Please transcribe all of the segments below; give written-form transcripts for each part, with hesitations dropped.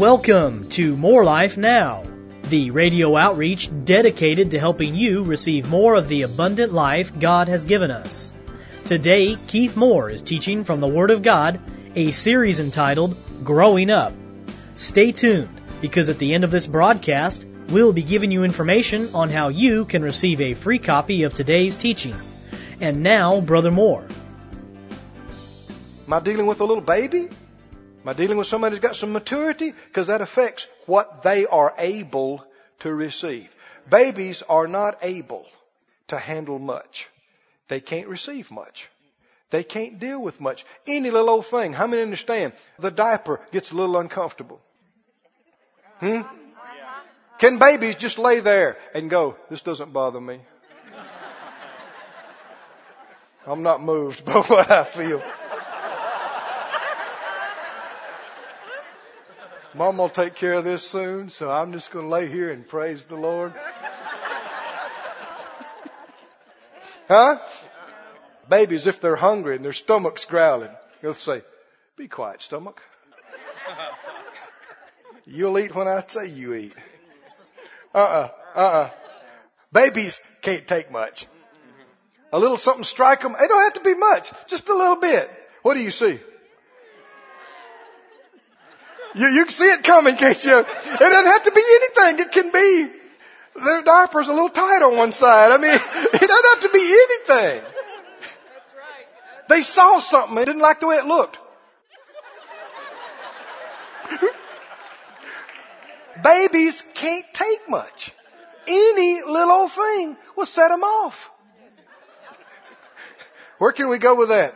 Welcome to More Life Now, the radio outreach dedicated to helping you receive more of the abundant life God has given us. Today, Keith Moore is teaching from the Word of God, a series entitled Growing Up. Stay tuned, because at the end of this broadcast, we'll be giving you information on how you can receive a free copy of today's teaching. And now, Brother Moore. Am I dealing with a little baby? Am I dealing with somebody who's got some maturity? Because that affects what they are able to receive. Babies are not able to handle much. They can't receive much. They can't deal with much. Any little old thing. How many understand? The diaper gets a little uncomfortable. Can babies just lay there and go, this doesn't bother me? I'm not moved by what I feel. Mom will take care of this soon, so I'm just going to lay here and praise the Lord. Huh? Babies, if they're hungry and their stomach's growling, you'll say, be quiet, stomach. You'll eat when I say you eat. Babies can't take much. A little something strike them. It don't have to be much. Just a little bit. What do you see? You can see it coming, can't you? It doesn't have to be anything. It can be their diaper's a little tight on one side. I mean, it doesn't have to be anything. That's right. They saw something. They didn't like the way it looked. Babies can't take much. Any little old thing will set them off. Where can we go with that?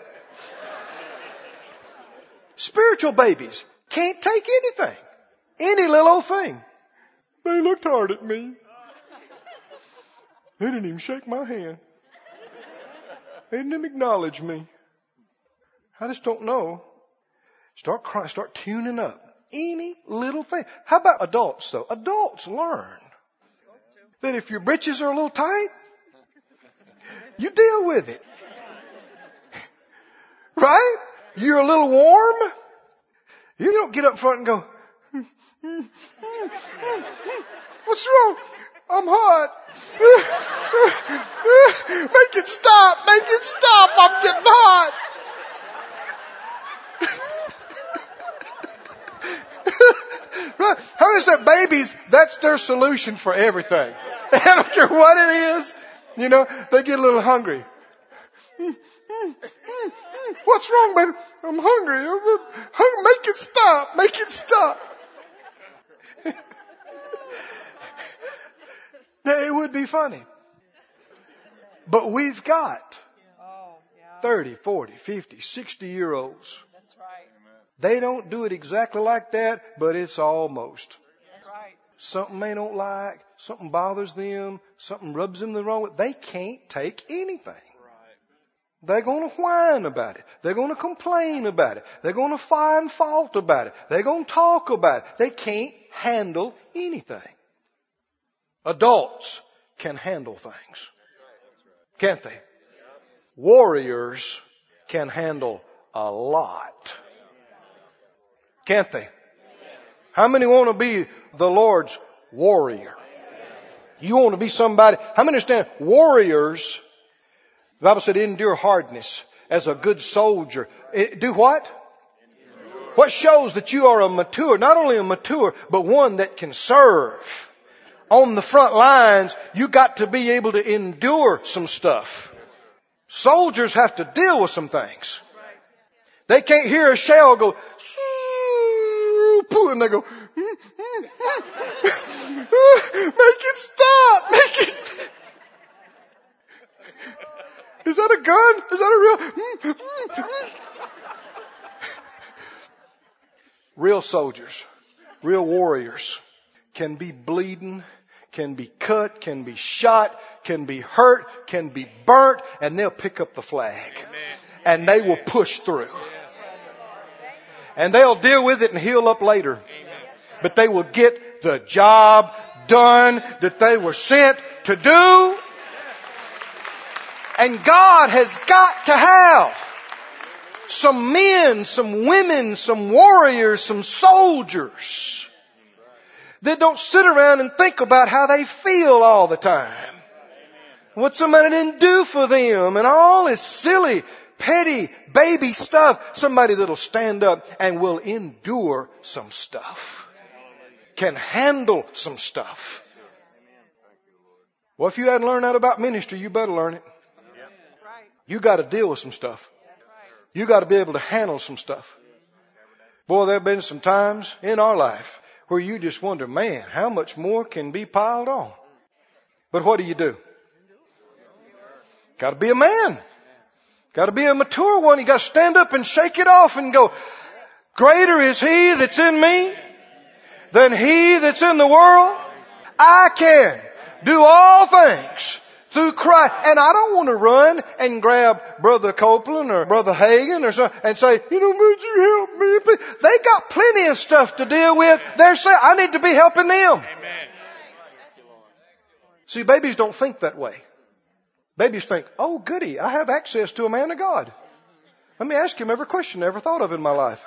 Spiritual babies can't take anything. Any little old thing. They looked hard at me. They didn't even shake my hand. They didn't even acknowledge me. I just don't know. Start crying, start tuning up. Any little thing. How about adults though? Adults learn that if your britches are a little tight, you deal with it. Right? You're a little warm. You don't get up front and go, what's wrong? I'm hot. Make it stop. Make it stop. I'm getting hot. Right? How many say babies, that's their solution for everything? I don't care what it is. You know, they get a little hungry. What's wrong, baby? I'm hungry. Make it stop. Make it stop. It would be funny. But we've got 30, 40, 50, 60-year-olds. That's right. They don't do it exactly like that, but it's almost. That's right. Something they don't like, something bothers them, something rubs them the wrong way. They can't take anything. They're going to whine about it. They're going to complain about it. They're going to find fault about it. They're going to talk about it. They can't handle anything. Adults can handle things. Can't they? Warriors can handle a lot. Can't they? How many want to be the Lord's warrior? You want to be somebody. How many understand warriors? The Bible said endure hardness as a good soldier. Do what? What shows that you are a mature, not only a mature, but one that can serve. On the front lines, you got to be able to endure some stuff. Soldiers have to deal with some things. They can't hear a shell go, and they go, make it stop, make it stop. Is that a gun? Is that a real? Real soldiers, real warriors can be bleeding, can be cut, can be shot, can be hurt, can be burnt, and they'll pick up the flag. And they will push through. And they'll deal with it and heal up later. But they will get the job done that they were sent to do. And God has got to have some men, some women, some warriors, some soldiers that don't sit around and think about how they feel all the time. What somebody didn't do for them and all this silly, petty, baby stuff. Somebody that'll stand up and will endure some stuff. Can handle some stuff. Well, if you hadn't learned that about ministry, you better learn it. You got to deal with some stuff. You got to be able to handle some stuff. Boy, there have been some times in our life where you just wonder, man, how much more can be piled on? But what do? Got to be a man. Got to be a mature one. You got to stand up and shake it off and go, greater is He that's in me than he that's in the world. I can do all things through Christ. And I don't want to run and grab Brother Copeland or Brother Hagin or something and say, would you help me? They got plenty of stuff to deal with. They're saying, I need to be helping them. Amen. See, babies don't think that way. Babies think, oh goody, I have access to a man of God. Let me ask him every question I ever thought of in my life.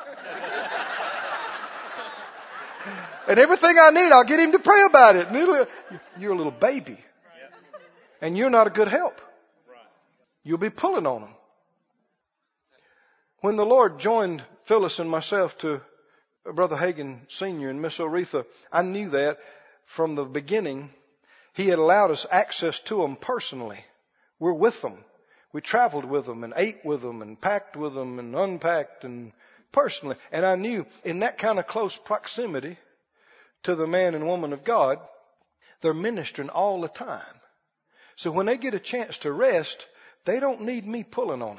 And everything I need, I'll get him to pray about it. You're a little baby. And you're not a good help. You'll be pulling on them. When the Lord joined Phyllis and myself to Brother Hagin Sr. and Miss Oretha, I knew that from the beginning. He had allowed us access to them personally. We're with them. We traveled with them and ate with them and packed with them and unpacked and personally. And I knew in that kind of close proximity to the man and woman of God, they're ministering all the time. So when they get a chance to rest, they don't need me pulling on them.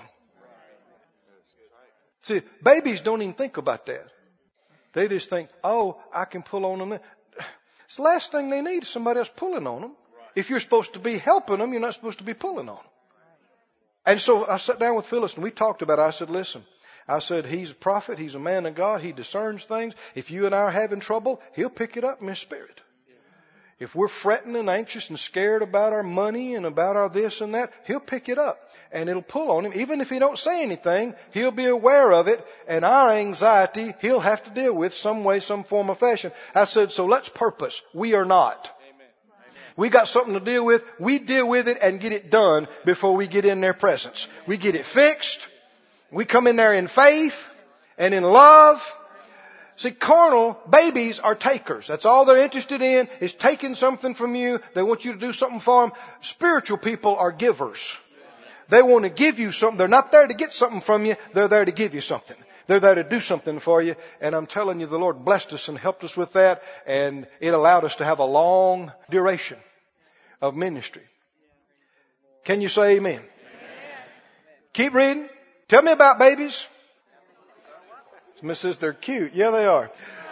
See, babies don't even think about that. They just think, oh, I can pull on them. It's the last thing they need is somebody else pulling on them. If you're supposed to be helping them, you're not supposed to be pulling on them. And so I sat down with Phyllis and we talked about it. I said, listen, he's a prophet. He's a man of God. He discerns things. If you and I are having trouble, he'll pick it up in his spirit. If we're fretting and anxious and scared about our money and about our this and that, he'll pick it up and it'll pull on him. Even if he don't say anything, he'll be aware of it. And our anxiety, he'll have to deal with some way, some form of fashion. I said, so let's purpose. We are not. We got something to deal with. We deal with it and get it done before we get in their presence. We get it fixed. We come in there in faith and in love. See, carnal babies are takers. That's all they're interested in is taking something from you. They want you to do something for them. Spiritual people are givers. They want to give you something. They're not there to get something from you. They're there to give you something. They're there to do something for you. And I'm telling you, the Lord blessed us and helped us with that. And it allowed us to have a long duration of ministry. Can you say amen? Keep reading. Tell me about babies. Miss says they're cute. Yeah, they are.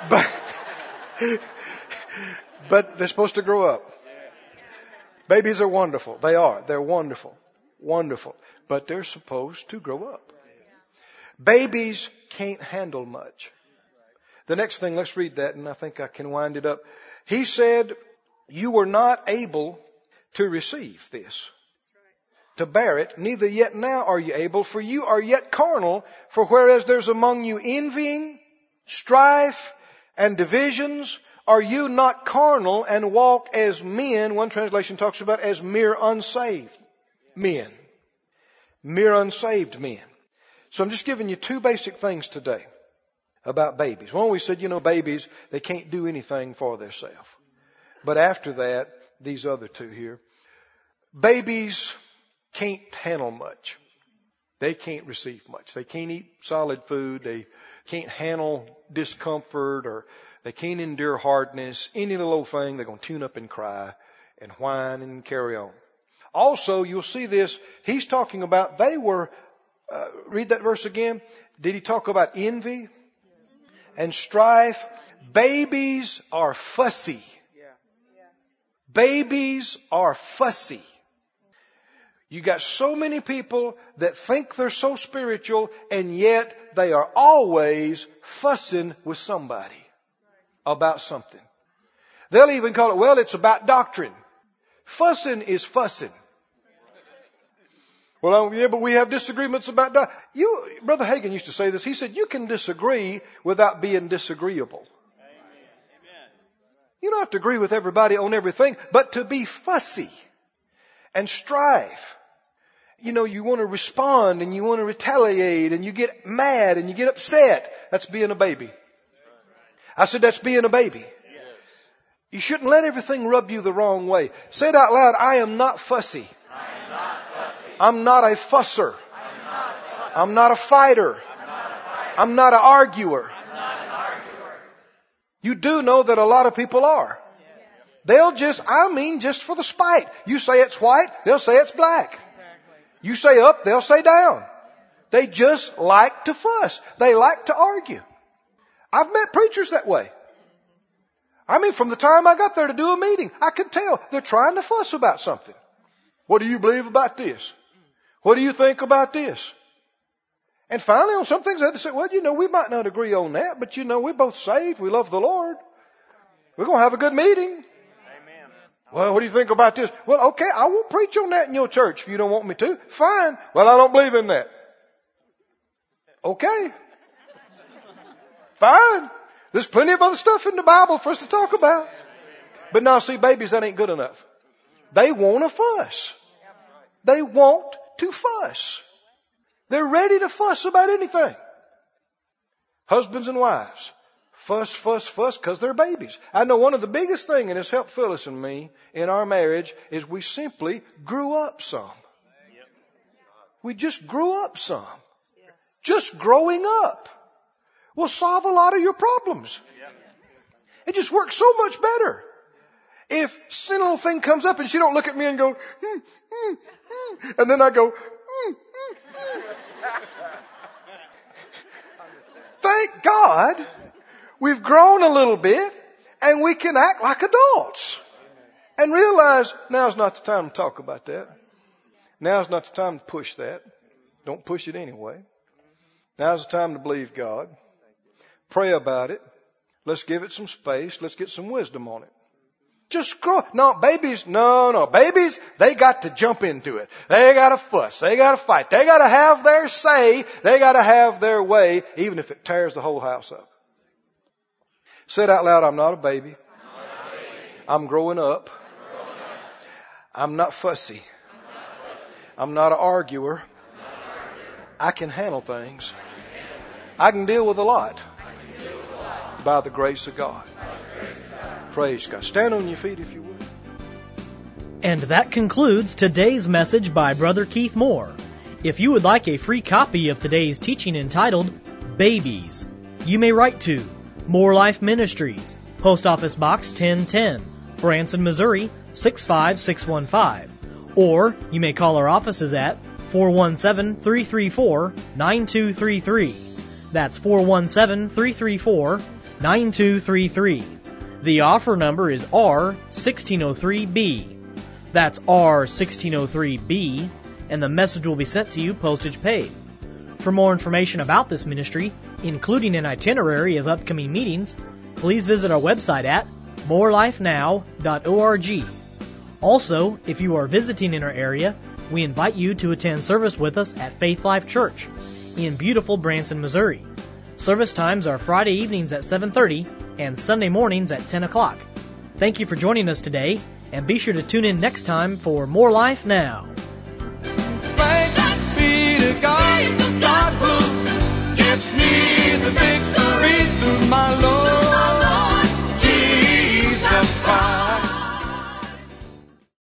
But they're supposed to grow up. Babies are wonderful. They are. They're wonderful. Wonderful. But they're supposed to grow up. Babies can't handle much. The next thing, let's read that and I think I can wind it up. He said, you were not able to receive this, to bear it, neither yet now are you able, for you are yet carnal. For whereas there's among you envying, strife, and divisions, are you not carnal and walk as men? One translation talks about as mere unsaved men. Mere unsaved men. So I'm just giving you two basic things today about babies. One, we said, babies, they can't do anything for themselves. But after that, these other two here. Babies can't handle much. They can't receive much. They can't eat solid food. They can't handle discomfort, or they can't endure hardness. Any little old thing, they're going to tune up and cry and whine and carry on. Also, you'll see this. He's talking about they were, read that verse again. Did he talk about envy and strife? Babies are fussy. Babies are fussy. You got so many people that think they're so spiritual and yet they are always fussing with somebody about something. They'll even call it, well, it's about doctrine. Fussing is fussing. Well, yeah, but we have disagreements about doctrine. Brother Hagin used to say this. He said, you can disagree without being disagreeable. You don't have to agree with everybody on everything, but to be fussy and strive. You know, you want to respond and you want to retaliate and you get mad and you get upset. That's being a baby. I said that's being a baby. You shouldn't let everything rub you the wrong way. Say it out loud. I am not fussy. I'm not a fusser. I'm not a fighter. I'm not an arguer. You do know that a lot of people are. They'll just for the spite. You say it's white, they'll say it's black. You say up, they'll say down. They just like to fuss. They like to argue. I've met preachers that way. From the time I got there to do a meeting, I could tell they're trying to fuss about something. What do you believe about this? What do you think about this? And finally, on some things I had to say, well, we might not agree on that, but we're both saved. We love the Lord. We're going to have a good meeting. Amen. Well, what do you think about this? Well, okay, I won't preach on that in your church if you don't want me to. Fine. Well, I don't believe in that. Okay. Fine. There's plenty of other stuff in the Bible for us to talk about. But now, see, babies, that ain't good enough. They want to fuss. They want to fuss. They're ready to fuss about anything. Husbands and wives. Fuss, because they're babies. I know one of the biggest things that has helped Phyllis and me in our marriage is we simply grew up some. We just grew up some. Just growing up will solve a lot of your problems. It just works so much better. If some little thing comes up and she don't look at me and go, and then I go, thank God we've grown a little bit and we can act like adults and realize now's not the time to talk about that. Now's not the time to push that. Don't push it anyway. Now's the time to believe God. Pray about it. Let's give it some space. Let's get some wisdom on it. Just grow. No, babies, no. Babies, they got to jump into it. They got to fuss. They got to fight. They got to have their say. They got to have their way, even if it tears the whole house up. Say it out loud. I'm not a baby. I'm growing up. I'm not fussy. I'm not an arguer. I can handle things. I can deal with a lot by the grace of God. Praise God. Stand on your feet if you would. And that concludes today's message by Brother Keith Moore. If you would like a free copy of today's teaching entitled Babies, you may write to More Life Ministries, Post Office Box 1010, Branson, Missouri 65615. Or you may call our offices at 417-334-9233. That's 417-334-9233. The offer number is R1603B. That's R1603B, and the message will be sent to you postage paid. For more information about this ministry, including an itinerary of upcoming meetings, please visit our website at morelifenow.org. Also, if you are visiting in our area, we invite you to attend service with us at Faith Life Church in beautiful Branson, Missouri. Service times are Friday evenings at 7:30 and Sunday mornings at 10 o'clock. Thank you for joining us today, and be sure to tune in next time for More Life Now.